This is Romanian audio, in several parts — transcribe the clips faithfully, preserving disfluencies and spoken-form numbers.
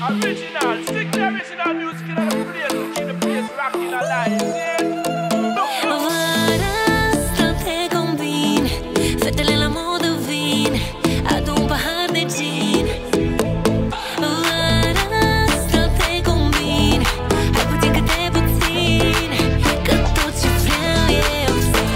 Original, stick to original music in the place to keep the place rocking alive. Vara asta te combin, fetele la modă vin, adu un pahar de gin. Vara asta te combin, hai puțin câte puțin, că tot ce vreau eu țin.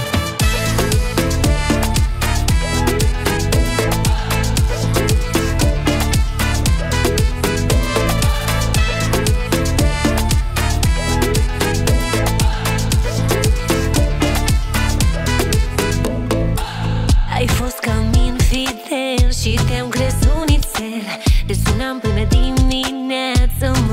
Ai fost ca mine fidel și te-am crezut nițel. Te sunam până dimineață.